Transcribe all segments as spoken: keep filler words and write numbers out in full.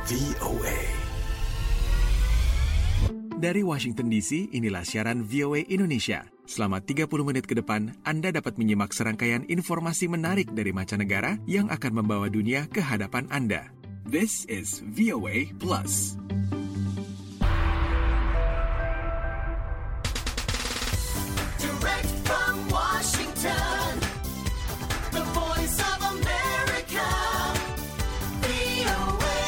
V O A. Dari Washington D C, inilah siaran V O A Indonesia. Selama tiga puluh menit ke depan, Anda dapat menyimak serangkaian informasi menarik dari mancanegara yang akan membawa dunia ke hadapan Anda. This is V O A Plus. Direct from Washington, the voice of America, V O A.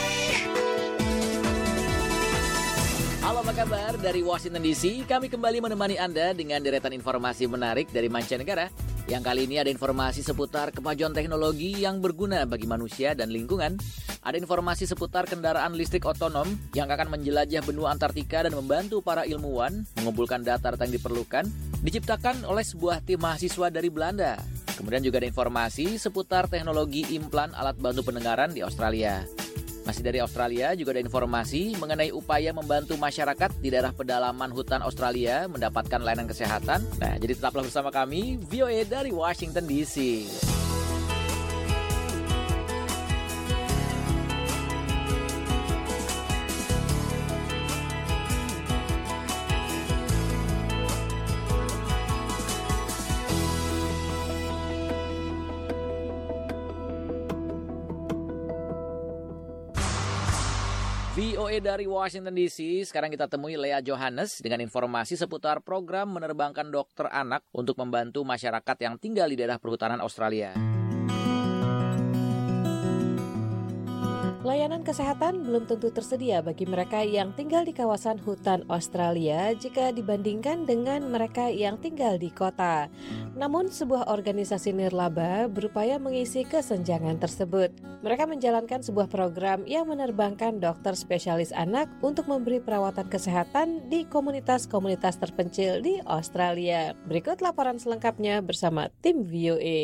Halo, apa kabar? Dari Washington D C, kami kembali menemani Anda dengan deretan informasi menarik dari mancanegara. Yang kali ini ada informasi seputar kemajuan teknologi yang berguna bagi manusia dan lingkungan. Ada informasi seputar kendaraan listrik otonom yang akan menjelajah benua Antartika dan membantu para ilmuwan mengumpulkan data yang diperlukan, diciptakan oleh sebuah tim mahasiswa dari Belanda. Kemudian juga ada informasi seputar teknologi implan alat bantu pendengaran di Australia. Masih dari Australia juga ada informasi mengenai upaya membantu masyarakat di daerah pedalaman hutan Australia mendapatkan layanan kesehatan. Nah, jadi tetaplah bersama kami, V O A dari Washington D C. V O A dari Washington D C, sekarang kita temui Lea Johannes dengan informasi seputar program menerbangkan dokter anak untuk membantu masyarakat yang tinggal di daerah perhutanan Australia. Layanan kesehatan belum tentu tersedia bagi mereka yang tinggal di kawasan hutan Australia jika dibandingkan dengan mereka yang tinggal di kota. Namun, sebuah organisasi nirlaba berupaya mengisi kesenjangan tersebut. Mereka menjalankan sebuah program yang menerbangkan dokter spesialis anak untuk memberi perawatan kesehatan di komunitas-komunitas terpencil di Australia. Berikut laporan selengkapnya bersama tim V O A.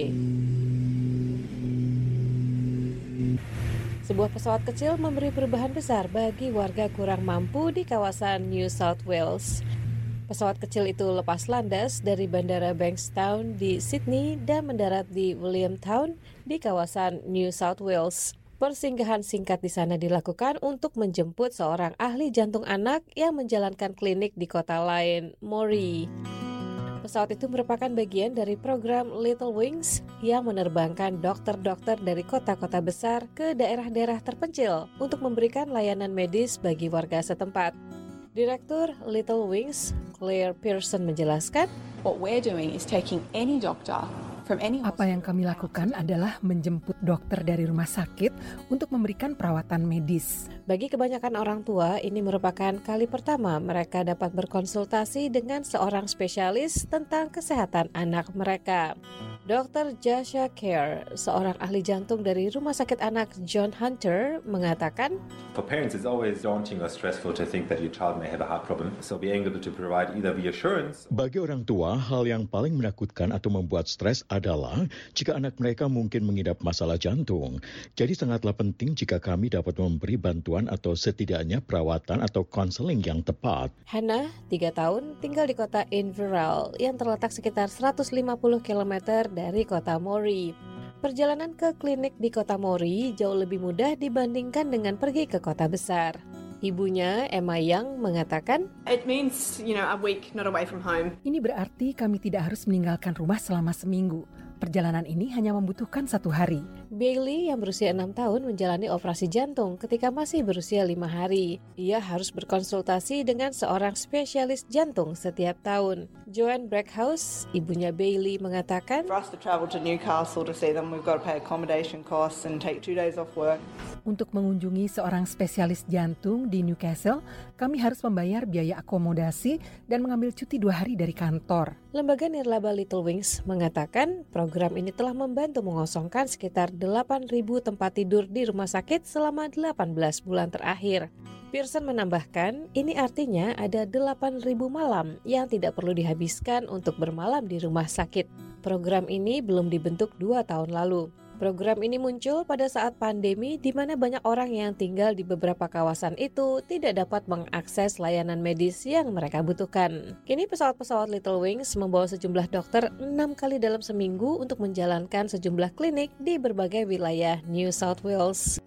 Sebuah pesawat kecil memberi perubahan besar bagi warga kurang mampu di kawasan New South Wales. Pesawat kecil itu lepas landas dari Bandara Bankstown di Sydney dan mendarat di Williamtown di kawasan New South Wales. Persinggahan singkat di sana dilakukan untuk menjemput seorang ahli jantung anak yang menjalankan klinik di kota lain, Moree. Pesawat itu merupakan bagian dari program Little Wings yang menerbangkan dokter-dokter dari kota-kota besar ke daerah-daerah terpencil untuk memberikan layanan medis bagi warga setempat. Direktur Little Wings, Claire Pearson menjelaskan, What we're doing is taking any doctor from any Apa yang kami lakukan adalah menjemput dokter dari rumah sakit untuk memberikan perawatan medis. Bagi kebanyakan orang tua, ini merupakan kali pertama mereka dapat berkonsultasi dengan seorang spesialis tentang kesehatan anak mereka. dokter Jasha Care, seorang ahli jantung dari Rumah Sakit Anak John Hunter, mengatakan, For parents, it's always daunting or stressful to think that your child may have a heart problem. So being able to provide either reassurance. Bagi orang tua, hal yang paling menakutkan atau membuat stres adalah jika anak mereka mungkin mengidap masalah jantung. Jadi sangatlah penting jika kami dapat memberi bantuan atau setidaknya perawatan atau konseling yang tepat. Hannah, tiga tahun, tinggal di kota Inverell yang terletak sekitar seratus lima puluh kilometer dari kota Moree. Perjalanan ke klinik di kota Moree jauh lebih mudah dibandingkan dengan pergi ke kota besar. Ibunya, Emma Young, mengatakan, It means, you know, a week not away from home. Ini berarti kami tidak harus meninggalkan rumah selama seminggu. Perjalanan ini hanya membutuhkan satu hari. Bailey yang berusia enam tahun menjalani operasi jantung ketika masih berusia lima hari. Ia harus berkonsultasi dengan seorang spesialis jantung setiap tahun. Joanne Breckhouse, ibunya Bailey, mengatakan, For us to travel to Newcastle to see them, we've got to pay accommodation costs and take two days off work. Untuk mengunjungi seorang spesialis jantung di Newcastle, kami harus membayar biaya akomodasi dan mengambil cuti dua hari dari kantor. Lembaga nirlaba Little Wings mengatakan program ini telah membantu mengosongkan sekitar delapan ribu tempat tidur di rumah sakit selama delapan belas bulan terakhir. Pearson menambahkan, ini artinya ada delapan ribu malam yang tidak perlu dihabiskan untuk bermalam di rumah sakit. Program ini belum dibentuk dua tahun lalu. Program ini muncul pada saat pandemi di mana banyak orang yang tinggal di beberapa kawasan itu tidak dapat mengakses layanan medis yang mereka butuhkan. Kini pesawat-pesawat Little Wings membawa sejumlah dokter enam kali dalam seminggu untuk menjalankan sejumlah klinik di berbagai wilayah New South Wales.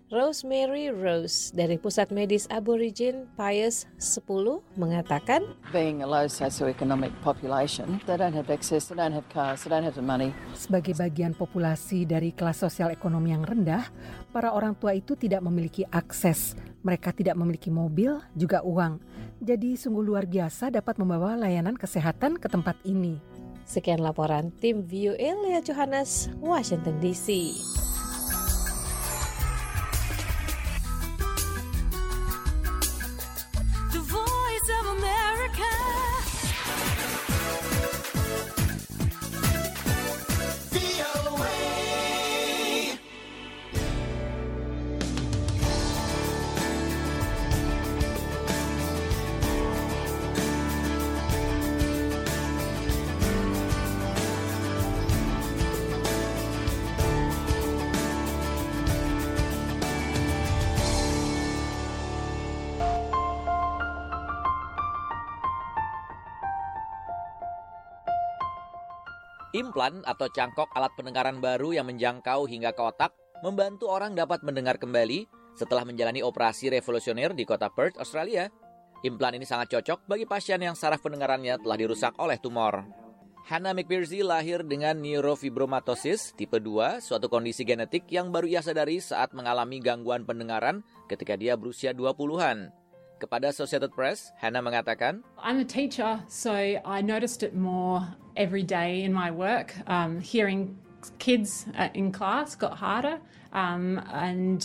Rosemary Rose dari Pusat Medis Aborigin Pius sepuluh mengatakan, Being a low socioeconomic population, they don't have access, they don't have cars, they don't have the money. Sebagai bagian populasi dari kelas sosial ekonomi yang rendah, para orang tua itu tidak memiliki akses. Mereka tidak memiliki mobil, juga uang. Jadi sungguh luar biasa dapat membawa layanan kesehatan ke tempat ini. Sekian laporan tim V O A Lea Johannes, Washington D C. The Voice of America. V O A. Implan atau cangkok alat pendengaran baru yang menjangkau hingga ke otak membantu orang dapat mendengar kembali setelah menjalani operasi revolusioner di kota Perth, Australia. Implan ini sangat cocok bagi pasien yang saraf pendengarannya telah dirusak oleh tumor. Hannah McPhersey lahir dengan neurofibromatosis tipe dua, suatu kondisi genetik yang baru ia sadari saat mengalami gangguan pendengaran ketika dia berusia dua puluhan. Kepada Associated Press, Hannah mengatakan, I'm a teacher, so I noticed it more every day in my work. Um, hearing kids uh, in class got harder, um, and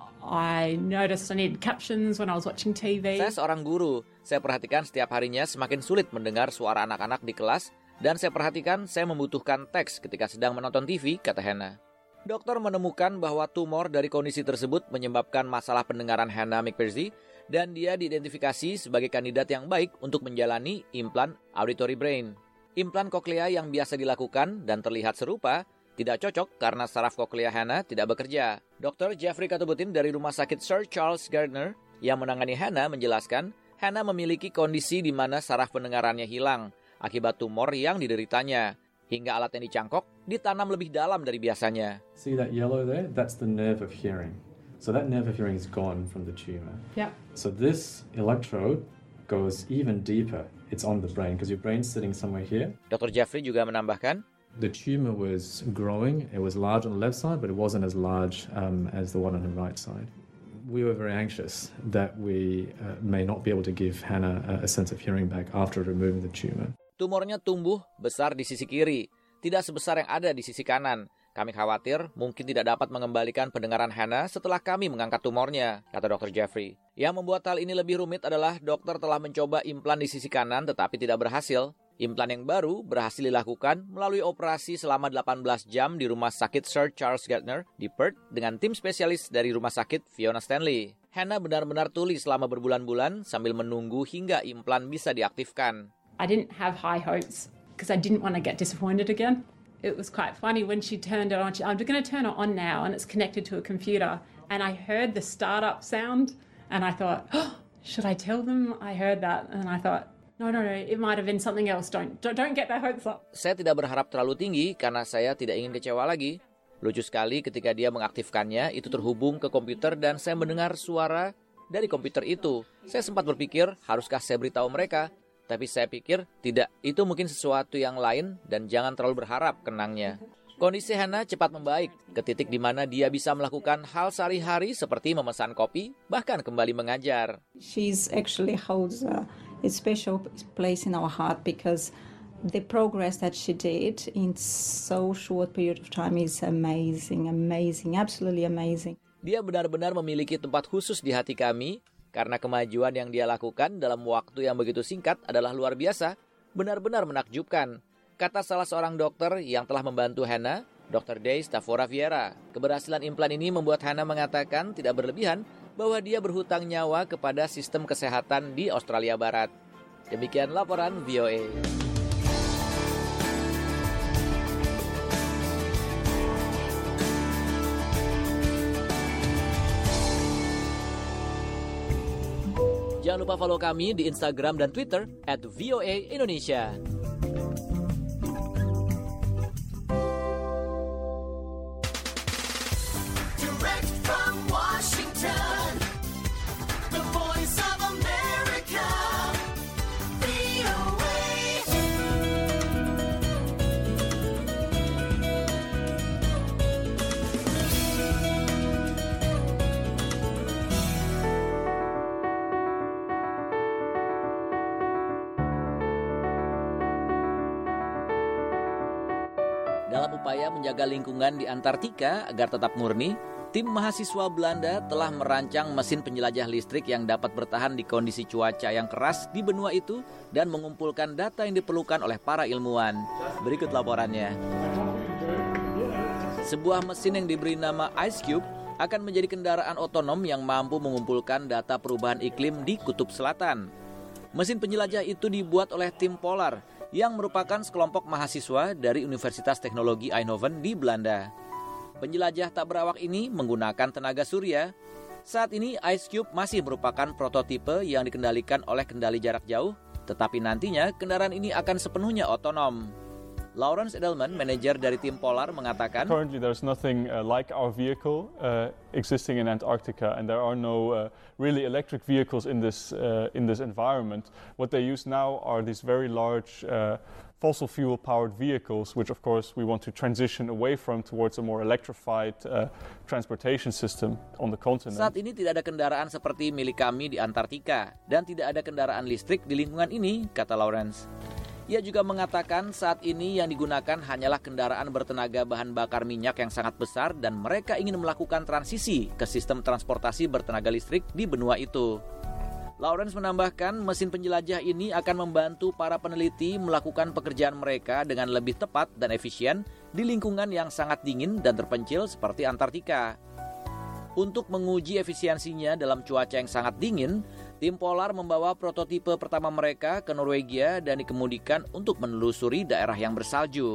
I noticed I needed captions when I was watching T V. Saya seorang guru. Saya perhatikan setiap harinya semakin sulit mendengar suara anak-anak di kelas, dan saya perhatikan saya membutuhkan teks ketika sedang menonton T V, kata Hannah. Dokter menemukan bahwa tumor dari kondisi tersebut menyebabkan masalah pendengaran Hannah McPhersey, dan dia diidentifikasi sebagai kandidat yang baik untuk menjalani implan auditory brain. Implan koklea yang biasa dilakukan dan terlihat serupa tidak cocok karena saraf koklea Hannah tidak bekerja. dokter Jeffrey Katubutin dari Rumah Sakit Sir Charles Gardner yang menangani Hannah menjelaskan, Hannah memiliki kondisi di mana saraf pendengarannya hilang akibat tumor yang dideritanya, hingga alat yang dicangkok ditanam lebih dalam dari biasanya. See that yellow there? That's the nerve of hearing. So that nerve of hearing is gone from the tumor. Yeah. So this electrode goes even deeper. It's on the brain because your brain's sitting somewhere here. dokter Jeffrey juga menambahkan, the tumor was growing. It was large on the left side, but it wasn't as large um, as the one on the right side. We were very anxious that we uh, may not be able to give Hannah a, a sense of hearing back after removing the tumor. Tumornya tumbuh besar di sisi kiri, tidak sebesar yang ada di sisi kanan. Kami khawatir mungkin tidak dapat mengembalikan pendengaran Hannah setelah kami mengangkat tumornya, kata dokter Jeffrey. Yang membuat hal ini lebih rumit adalah dokter telah mencoba implan di sisi kanan tetapi tidak berhasil. Implan yang baru berhasil dilakukan melalui operasi selama delapan belas jam di Rumah Sakit Sir Charles Gardner di Perth dengan tim spesialis dari Rumah Sakit Fiona Stanley. Hannah benar-benar tuli selama berbulan-bulan sambil menunggu hingga implan bisa diaktifkan. I didn't have high hopes because I didn't want to get disappointed again. It was quite funny when she turned it on. She, I'm going to turn it on now, and it's connected to a computer. And I heard the startup sound, and I thought, oh, should I tell them I heard that? And I thought, no, no, no, it might have been something else. Don't, don't, don't get their hopes up. Saya tidak berharap terlalu tinggi karena saya tidak ingin kecewa lagi. Lucu sekali ketika dia mengaktifkannya, itu terhubung ke komputer dan saya mendengar suara dari komputer itu. Saya sempat berpikir, haruskah saya beritahu mereka? Tapi saya pikir, tidak, itu mungkin sesuatu yang lain dan jangan terlalu berharap, kenangnya. Kondisi Hannah cepat membaik, ke titik di mana dia bisa melakukan hal sehari-hari seperti memesan kopi, bahkan kembali mengajar. She's actually holds a, a special place in our heart because the progress that she did in so short period of time is amazing, amazing, absolutely amazing. Dia benar-benar memiliki tempat khusus di hati kami, karena kemajuan yang dia lakukan dalam waktu yang begitu singkat adalah luar biasa, benar-benar menakjubkan, kata salah seorang dokter yang telah membantu Hannah, dokter Day Stavora Vieira. Keberhasilan implan ini membuat Hannah mengatakan tidak berlebihan bahwa dia berhutang nyawa kepada sistem kesehatan di Australia Barat. Demikian laporan V O A. Jangan lupa follow kami di Instagram dan Twitter at V O A Indonesia. Direct from Washington. upaya menjaga lingkungan di Antartika agar tetap murni, tim mahasiswa Belanda telah merancang mesin penjelajah listrik yang dapat bertahan di kondisi cuaca yang keras di benua itu dan mengumpulkan data yang diperlukan oleh para ilmuwan. Berikut laporannya. Sebuah mesin yang diberi nama Ice Cube akan menjadi kendaraan otonom yang mampu mengumpulkan data perubahan iklim di Kutub Selatan. Mesin penjelajah itu dibuat oleh tim Polar yang merupakan sekelompok mahasiswa dari Universitas Teknologi Eindhoven di Belanda. Penjelajah tak berawak ini menggunakan tenaga surya. Saat ini Ice Cube masih merupakan prototipe yang dikendalikan oleh kendali jarak jauh, tetapi nantinya kendaraan ini akan sepenuhnya otonom. Lawrence Edelman, manajer dari tim Polar, mengatakan, Currently there's nothing uh, like our vehicle uh, existing in Antarctica, and there are no uh, really electric vehicles in this uh, in this environment. What they use now are these very large uh, fossil fuel powered vehicles, which of course we want to transition away from towards a more electrified uh, transportation system on the continent. Saat ini tidak ada kendaraan seperti milik kami di Antartika dan tidak ada kendaraan listrik di lingkungan ini, kata Lawrence. Ia juga mengatakan saat ini yang digunakan hanyalah kendaraan bertenaga bahan bakar minyak yang sangat besar dan mereka ingin melakukan transisi ke sistem transportasi bertenaga listrik di benua itu. Lawrence menambahkan mesin penjelajah ini akan membantu para peneliti melakukan pekerjaan mereka dengan lebih tepat dan efisien di lingkungan yang sangat dingin dan terpencil seperti Antartika. Untuk menguji efisiensinya dalam cuaca yang sangat dingin, tim Polar membawa prototipe pertama mereka ke Norwegia dan dikemudikan untuk menelusuri daerah yang bersalju.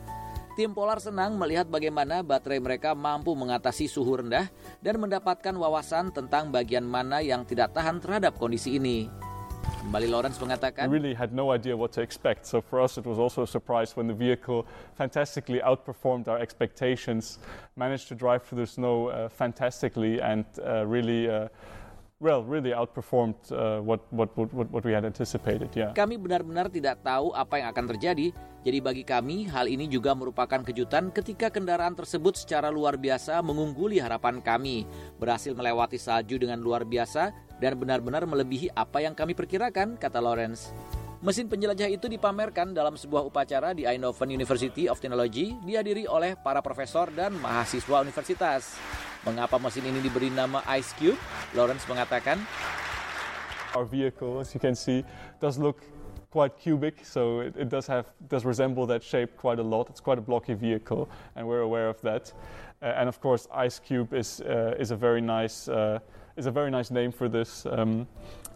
Tim Polar senang melihat bagaimana baterai mereka mampu mengatasi suhu rendah dan mendapatkan wawasan tentang bagian mana yang tidak tahan terhadap kondisi ini. Kembali Lawrence mengatakan, We really had no idea what to expect, so for us it was also a surprise when the vehicle fantastically outperformed our expectations, managed to drive through the snow uh, fantastically and uh, really... Uh, Well, really outperformed uh, what, what what what we had anticipated. Yeah. Kami benar-benar tidak tahu apa yang akan terjadi. Jadi bagi kami hal ini juga merupakan kejutan ketika kendaraan tersebut secara luar biasa mengungguli harapan kami, berhasil melewati salju dengan luar biasa dan benar-benar melebihi apa yang kami perkirakan, kata Lawrence. Mesin penjelajah itu dipamerkan dalam sebuah upacara di Eindhoven University of Technology, dihadiri oleh para profesor dan mahasiswa universitas. Mengapa mesin ini diberi nama Ice Cube? Lawrence mengatakan, Our vehicle, as you can see, does look quite cubic, so it, it does have does resemble that shape quite a lot. It's quite a blocky vehicle, and we're aware of that. Uh, and of course, Ice Cube is uh, is a very nice uh, is a very nice name for this. Um,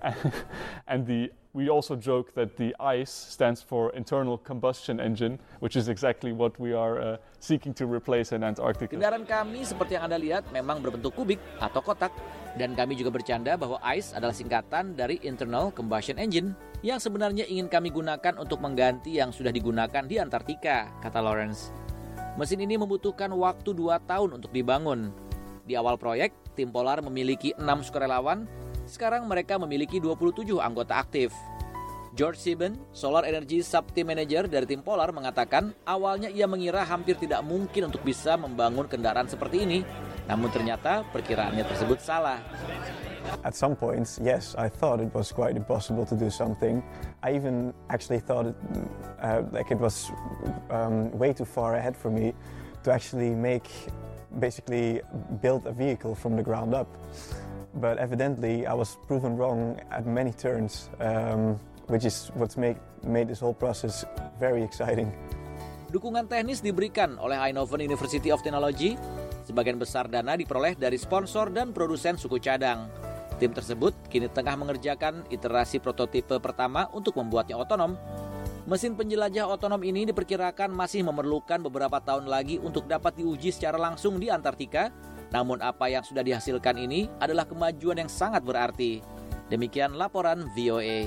and the we also joke that the ICE stands for internal combustion engine, which is exactly what we are uh, seeking to replace in Antarctica. Kendaraan kami seperti yang Anda lihat memang berbentuk kubik atau kotak, dan kami juga bercanda bahwa ICE adalah singkatan dari internal combustion engine yang sebenarnya ingin kami gunakan untuk mengganti yang sudah digunakan di Antartika, kata Lawrence. Mesin ini membutuhkan waktu dua tahun untuk dibangun. Di awal proyek, tim Polar memiliki enam sukarelawan. Sekarang mereka memiliki dua puluh tujuh anggota aktif. George Sieben, Solar Energy Sub-Team Manager dari tim Polar, mengatakan awalnya ia mengira hampir tidak mungkin untuk bisa membangun kendaraan seperti ini. Namun ternyata perkiraannya tersebut salah. At some points, yes, I thought it was quite impossible to do something. I even actually thought it, uh, like it was um, way too far ahead for me to actually make, basically build a vehicle from the ground up. But evidently I was proven wrong at many turns, um, which is what's made, made this whole process very exciting. Dukungan teknis diberikan oleh Eindhoven University of Technology. Sebagian besar dana diperoleh dari sponsor dan produsen suku cadang. Tim tersebut kini tengah mengerjakan iterasi prototipe pertama untuk membuatnya otonom. Mesin penjelajah otonom ini diperkirakan masih memerlukan beberapa tahun lagi untuk dapat diuji secara langsung di Antartika. Namun apa yang sudah dihasilkan ini adalah kemajuan yang sangat berarti. Demikian laporan V O A.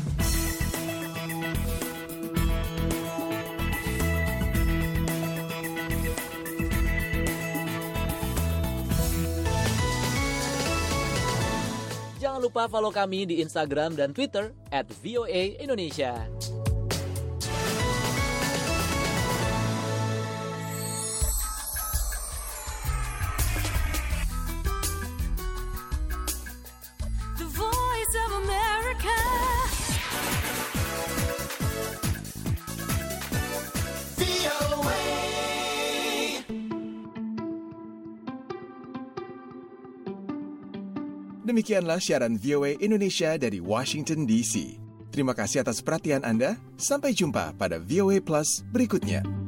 Jangan lupa follow kami di Instagram dan Twitter at V O A Indonesia. V O A. Demikianlah siaran V O A Indonesia dari Washington D C. Terima kasih atas perhatian Anda. Sampai jumpa pada V O A Plus berikutnya.